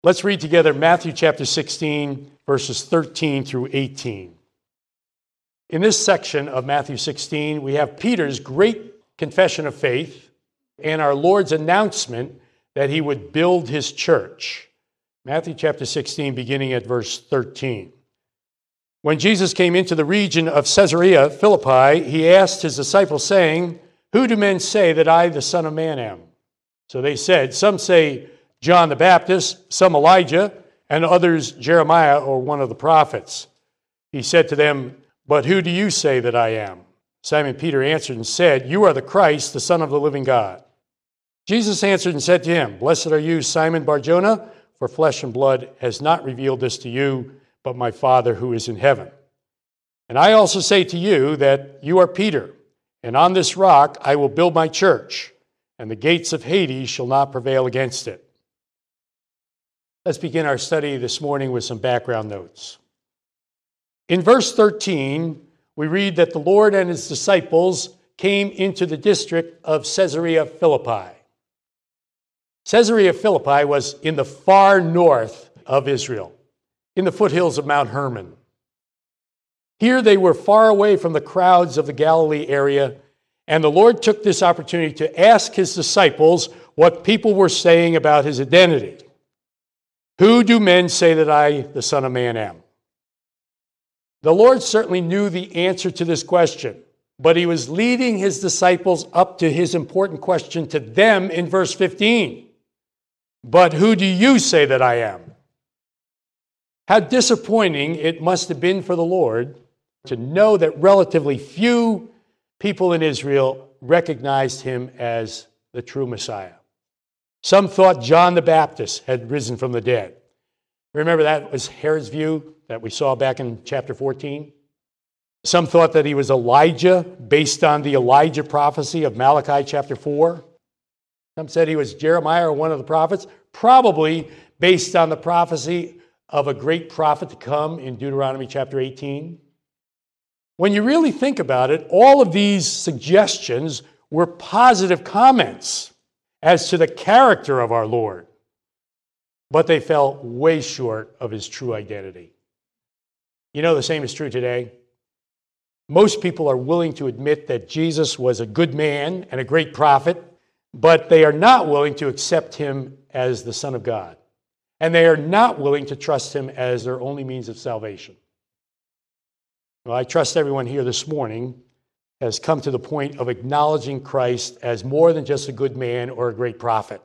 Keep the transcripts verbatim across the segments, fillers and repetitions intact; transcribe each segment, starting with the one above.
Let's read together Matthew chapter sixteen, verses thirteen through eighteen. In this section of Matthew sixteen, we have Peter's great confession of faith and our Lord's announcement that he would build his church. Matthew chapter sixteen, beginning at verse thirteen. When Jesus came into the region of Caesarea Philippi, he asked his disciples, saying, "Who do men say that I, the Son of Man, am?" So they said, "Some say John the Baptist, some Elijah, and others Jeremiah or one of the prophets." He said to them, "But who do you say that I am?" Simon Peter answered and said, "You are the Christ, the Son of the living God." Jesus answered and said to him, "Blessed are you, Simon Bar-Jonah, for flesh and blood has not revealed this to you, but my Father who is in heaven. And I also say to you that you are Peter, and on this rock I will build my church, and the gates of Hades shall not prevail against it." Let's begin our study this morning with some background notes. In verse thirteen, we read that the Lord and his disciples came into the district of Caesarea Philippi. Caesarea Philippi was in the far north of Israel, in the foothills of Mount Hermon. Here they were far away from the crowds of the Galilee area, and the Lord took this opportunity to ask his disciples what people were saying about his identity. "Who do men say that I, the Son of Man, am?" The Lord certainly knew the answer to this question, but he was leading his disciples up to his important question to them in verse fifteen. "But who do you say that I am?" How disappointing it must have been for the Lord to know that relatively few people in Israel recognized him as the true Messiah. Some thought John the Baptist had risen from the dead. Remember, that was Herod's view that we saw back in chapter fourteen. Some thought that he was Elijah based on the Elijah prophecy of Malachi chapter four. Some said he was Jeremiah or one of the prophets, probably based on the prophecy of a great prophet to come in Deuteronomy chapter eighteen. When you really think about it, all of these suggestions were positive comments as to the character of our Lord, but they fell way short of his true identity. You know, the same is true today. Most people are willing to admit that Jesus was a good man and a great prophet, but they are not willing to accept him as the Son of God. And they are not willing to trust him as their only means of salvation. Well, I trust everyone here this morning has come to the point of acknowledging Christ as more than just a good man or a great prophet.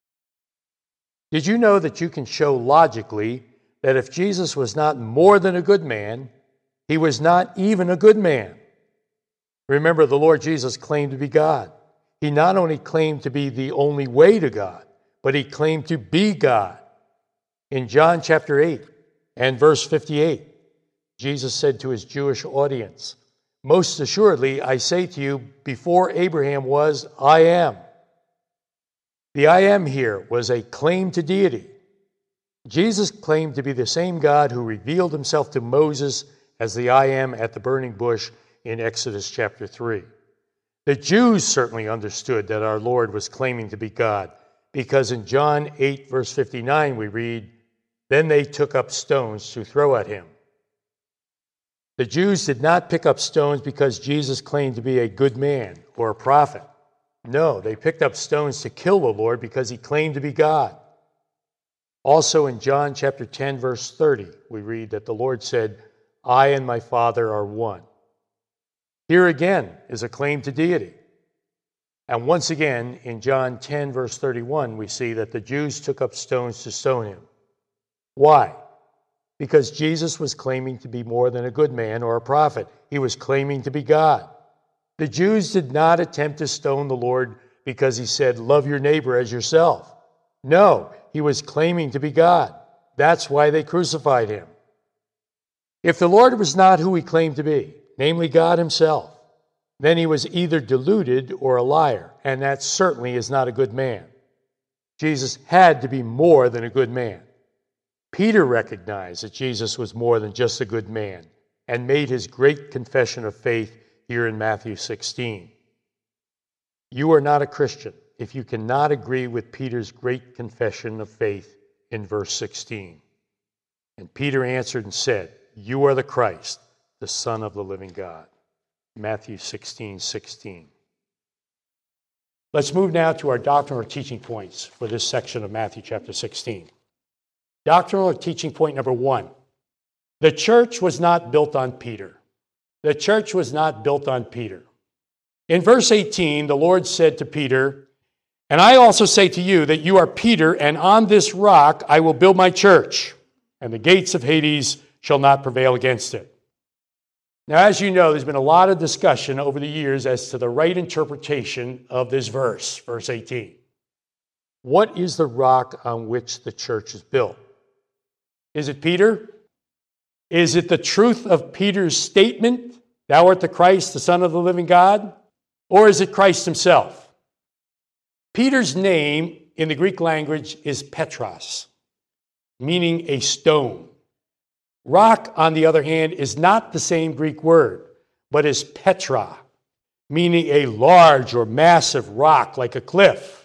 Did you know that you can show logically that if Jesus was not more than a good man, he was not even a good man? Remember, the Lord Jesus claimed to be God. He not only claimed to be the only way to God, but he claimed to be God. In John chapter eight and verse fifty-eight, Jesus said to his Jewish audience, "Most assuredly, I say to you, before Abraham was, I am." The I am here was a claim to deity. Jesus claimed to be the same God who revealed himself to Moses as the I am at the burning bush in Exodus chapter three. The Jews certainly understood that our Lord was claiming to be God, because in John eight, verse fifty-nine, we read, "Then they took up stones to throw at him." The Jews did not pick up stones because Jesus claimed to be a good man or a prophet. No, they picked up stones to kill the Lord because he claimed to be God. Also in John chapter ten, verse thirty, we read that the Lord said, "I and my Father are one." Here again is a claim to deity. And once again, in John ten, verse thirty-one, we see that the Jews took up stones to stone him. Why? Because Jesus was claiming to be more than a good man or a prophet. He was claiming to be God. The Jews did not attempt to stone the Lord because he said, "Love your neighbor as yourself." No, he was claiming to be God. That's why they crucified him. If the Lord was not who he claimed to be, namely God himself, then he was either deluded or a liar, and that certainly is not a good man. Jesus had to be more than a good man. Peter recognized that Jesus was more than just a good man and made his great confession of faith here in Matthew sixteen. You are not a Christian if you cannot agree with Peter's great confession of faith in verse sixteen. And Peter answered and said, "You are the Christ, the Son of the living God." Matthew sixteen, sixteen. Let's move now to our doctrinal teaching points for this section of Matthew chapter sixteen. Doctrinal teaching point number one. The church was not built on Peter. The church was not built on Peter. In verse eighteen, the Lord said to Peter, "And I also say to you that you are Peter, and on this rock I will build my church, and the gates of Hades shall not prevail against it." Now, as you know, there's been a lot of discussion over the years as to the right interpretation of this verse, verse eighteen. What is the rock on which the church is built? Is it Peter? Is it the truth of Peter's statement, "Thou art the Christ, the Son of the living God"? Or is it Christ himself? Peter's name in the Greek language is Petros, meaning a stone. Rock, on the other hand, is not the same Greek word, but is Petra, meaning a large or massive rock like a cliff.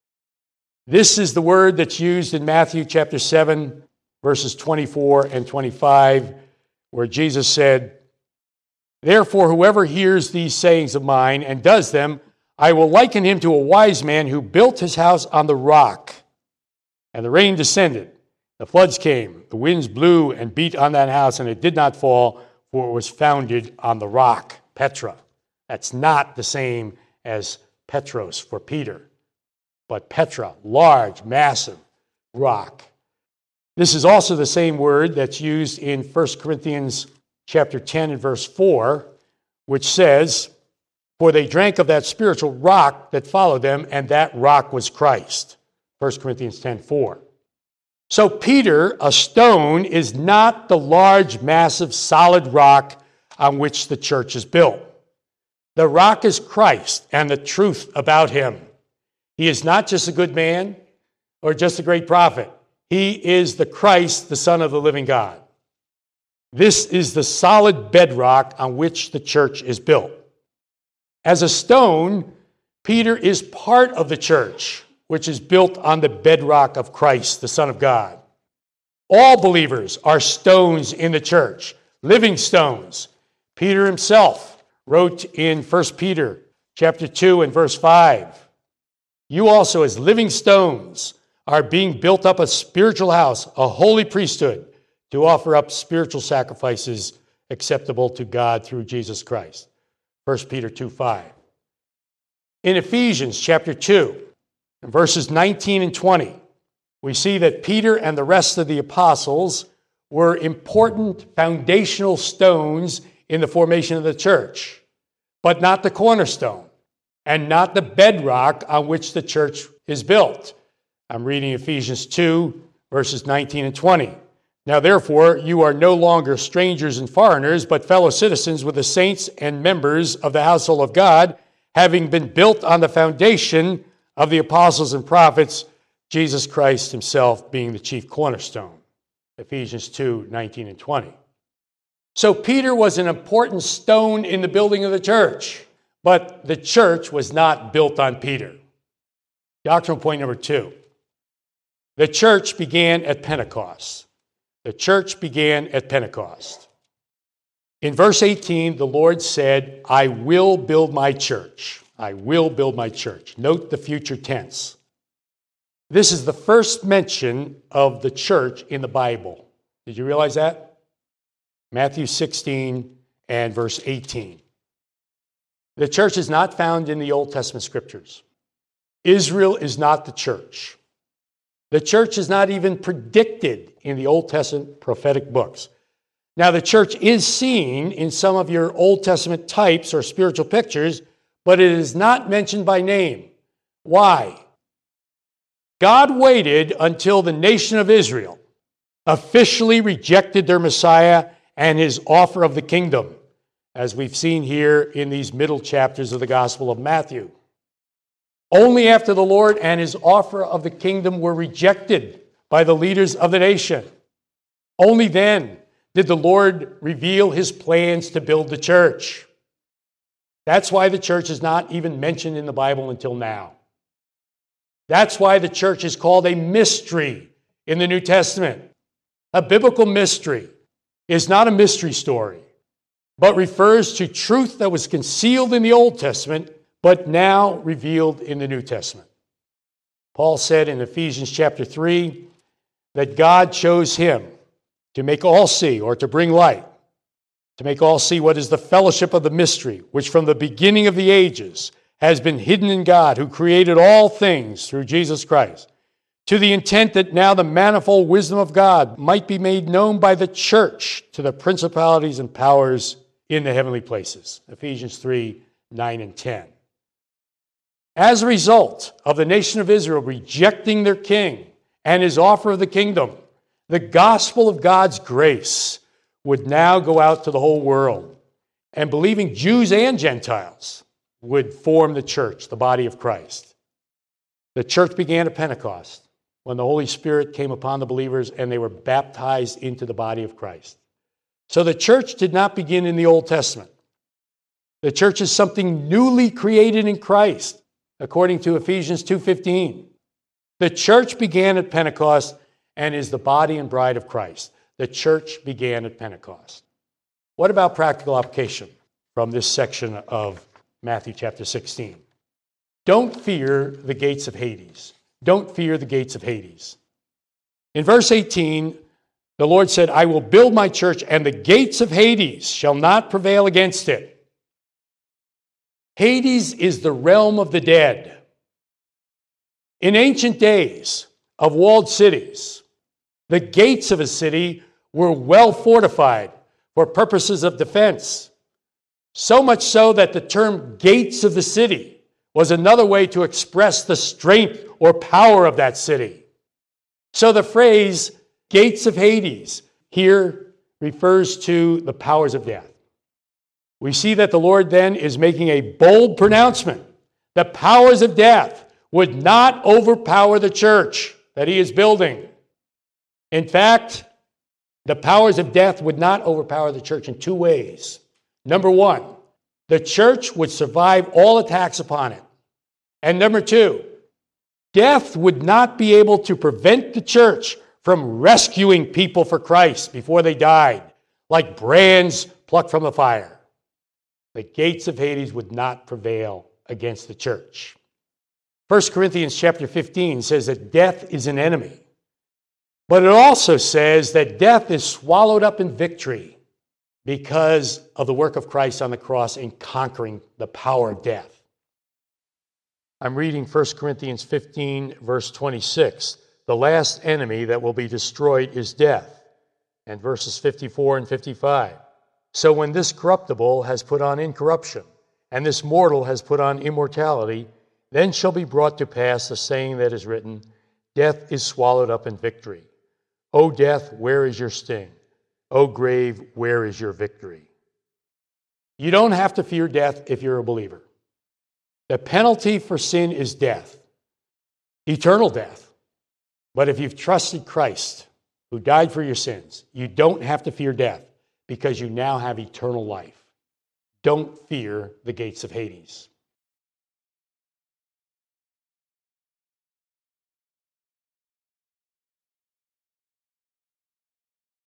This is the word that's used in Matthew chapter seven, verses twenty-four and twenty-five, where Jesus said, "Therefore, whoever hears these sayings of mine and does them, I will liken him to a wise man who built his house on the rock. And the rain descended, the floods came, the winds blew and beat on that house, and it did not fall, for it was founded on the rock," Petra. That's not the same as Petros for Peter, but Petra, large, massive rock. This is also the same word that's used in First Corinthians chapter ten and verse four, which says, "For they drank of that spiritual rock that followed them, and that rock was Christ." First Corinthians ten four. So Peter, a stone, is not the large, massive, solid rock on which the church is built. The rock is Christ and the truth about him. He is not just a good man or just a great prophet. He is the Christ, the Son of the living God. This is the solid bedrock on which the church is built. As a stone, Peter is part of the church, which is built on the bedrock of Christ, the Son of God. All believers are stones in the church, living stones. Peter himself wrote in First Peter chapter two and verse five, "You also as living stones are being built up a spiritual house, a holy priesthood, to offer up spiritual sacrifices acceptable to God through Jesus Christ." First Peter two five. In Ephesians chapter two, verses nineteen and twenty, we see that Peter and the rest of the apostles were important foundational stones in the formation of the church, but not the cornerstone and not the bedrock on which the church is built. I'm reading Ephesians two, verses nineteen and twenty. "Now therefore you are no longer strangers and foreigners, but fellow citizens with the saints and members of the household of God, having been built on the foundation of the apostles and prophets, Jesus Christ himself being the chief cornerstone." Ephesians two, nineteen and twenty. So Peter was an important stone in the building of the church, but the church was not built on Peter. Doctrinal point number two. The church began at Pentecost. The church began at Pentecost. In verse eighteen, the Lord said, "I will build my church." I will build my church. Note the future tense. This is the first mention of the church in the Bible. Did you realize that? Matthew sixteen and verse eighteen. The church is not found in the Old Testament scriptures. Israel is not the church. The church is not even predicted in the Old Testament prophetic books. Now, the church is seen in some of your Old Testament types or spiritual pictures, but it is not mentioned by name. Why? God waited until the nation of Israel officially rejected their Messiah and his offer of the kingdom, as we've seen here in these middle chapters of the Gospel of Matthew. Only after the Lord and his offer of the kingdom were rejected by the leaders of the nation, only then did the Lord reveal his plans to build the church. That's why the church is not even mentioned in the Bible until now. That's why the church is called a mystery. in the New Testament. A biblical mystery is not a mystery story, but refers to truth that was concealed in the Old Testament, but now revealed in the New Testament. Paul said in Ephesians chapter three that God chose him to make all see, or to bring light, to make all see what is the fellowship of the mystery, which from the beginning of the ages has been hidden in God, who created all things through Jesus Christ, to the intent that now the manifold wisdom of God might be made known by the church to the principalities and powers in the heavenly places. Ephesians three, nine and ten. As a result of the nation of Israel rejecting their king and his offer of the kingdom, the gospel of God's grace would now go out to the whole world, and believing Jews and Gentiles would form the church, the body of Christ. The church began at Pentecost, when the Holy Spirit came upon the believers and they were baptized into the body of Christ. So the church did not begin in the Old Testament. The church is something newly created in Christ, according to Ephesians two fifteen. The church began at Pentecost and is the body and bride of Christ. The church began at Pentecost. What about practical application from this section of Matthew chapter sixteen? Don't fear the gates of Hades. Don't fear the gates of Hades. In verse eighteen, the Lord said, I will build my church, and the gates of Hades shall not prevail against it. Hades is the realm of the dead. In ancient days of walled cities, the gates of a city were well fortified for purposes of defense. So much so that the term gates of the city was another way to express the strength or power of that city. So the phrase gates of Hades here refers to the powers of death. We see that the Lord then is making a bold pronouncement. The powers of death would not overpower the church that he is building. In fact, the powers of death would not overpower the church in two ways. Number one, the church would survive all attacks upon it. And number two, death would not be able to prevent the church from rescuing people for Christ before they died, like brands plucked from the fire. The gates of Hades would not prevail against the church. First Corinthians chapter fifteen says that death is an enemy. But it also says that death is swallowed up in victory because of the work of Christ on the cross in conquering the power of death. I'm reading First Corinthians fifteen, verse twenty-six. The last enemy that will be destroyed is death. And verses fifty-four and fifty-five. So when this corruptible has put on incorruption, and this mortal has put on immortality, then shall be brought to pass the saying that is written, death is swallowed up in victory. O death, where is your sting? O grave, where is your victory? You don't have to fear death if you're a believer. The penalty for sin is death, eternal death. But if you've trusted Christ, who died for your sins, you don't have to fear death because you now have eternal life. Don't fear the gates of Hades.